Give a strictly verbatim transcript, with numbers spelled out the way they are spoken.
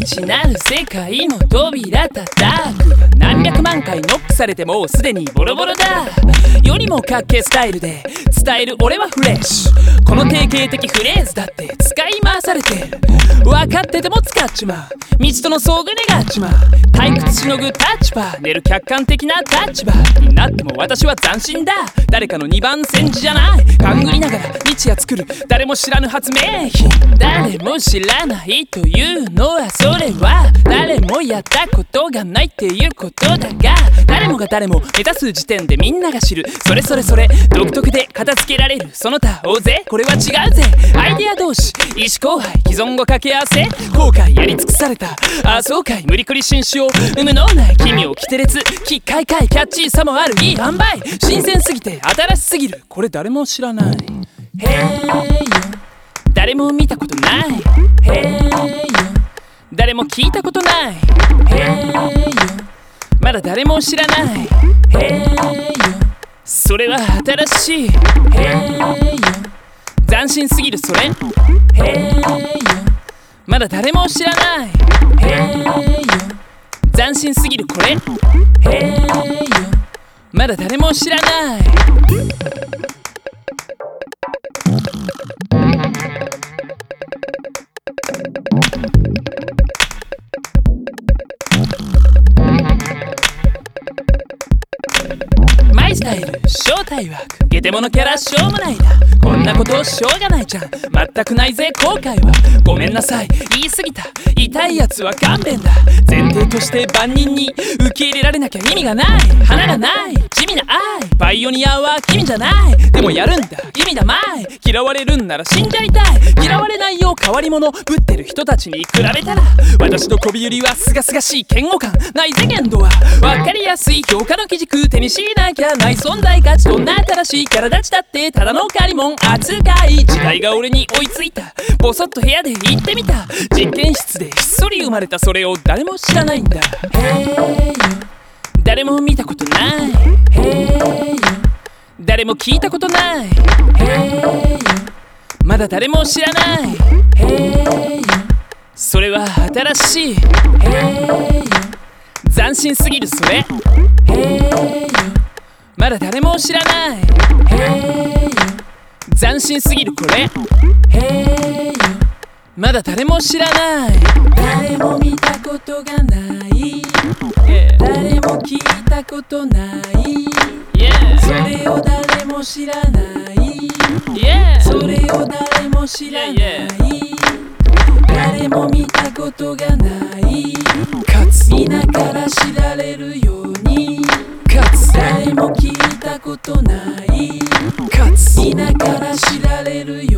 知なる世界の扉叩く。何百万回ノックされてもうすでにボロボロだ。よりもかっけスタイルで伝える俺はフレッシュ。この定型的フレーズだって使い回されてる。分かってても使っちまう。道との遭遇願っちまう。退屈しのぐ立場、寝る客観的な立場になっても私は斬新だ。誰かの二番煎じじゃない。勘ぐりながら日夜作る誰も知らぬ発明品。誰も知らないというのはそれは誰もやったことがないっていうことだが、誰もが誰も目指す時点でみんなが知る。それそれそれ独特で片付けられるその他大勢。これは違うぜ。アイデア同士意思交配既存語掛け合わせ後悔やり尽くされた。ああそうかい無理くり新種を生むのない奇妙奇て烈奇怪怪キャッチーさもあるいい塩梅。新鮮すぎて新しすぎるこれ誰も知らない。へーよ誰も見たことない。へーよ誰も聞いたことない。へーよまだ誰も知らない。へーよそれは新しい。へーよ斬新すぎるそれ。へーよまだ誰も知らない。へーよ斬新すぎるこれ。へーよまだ誰も知らない。マイスタイル正体枠ゲテモノキャラしょうもないだ。こんなことしょうがないじゃん。全くないぜ後悔は。ごめんなさい言い過ぎた。痛いやつは勘弁だ。前提として万人に受け入れられなきゃ意味がない。花がない地味な愛パイオニアは君じゃない。でもやるんだ意味だまい。嫌われるんなら死んじゃいたい。嫌われないよ変わり者ぶってる人たちに比べたら私の媚びよりはすがすがしい嫌悪感ないぜ限度は。分かりやすい評価の基軸手にしなきゃない存在価値。どんな新しいキャラ立ちだってただの借りもん扱い。時代が俺に追いついた。ボソッと部屋で言ってみた。実験室でひっそり生まれたそれを誰も知らないんだ。へーよ誰も見たことない。へーよ誰も聞いたことない。へーよまだ誰も知らない。へーよそれは新しい。へーよ斬新すぎるそれ。へーよまだ誰も知らない。へーよ斬新すぎるこれ。へーよまだ誰も知らない。誰も見たことがない、yeah. 誰も聞いたことない、yeah. それを誰も知らない、yeah. それを誰も知らない、yeah, yeah. 誰も見たことがない、かつ皆から知られるように、かつ誰も聞いたことない、かつ皆から知られるように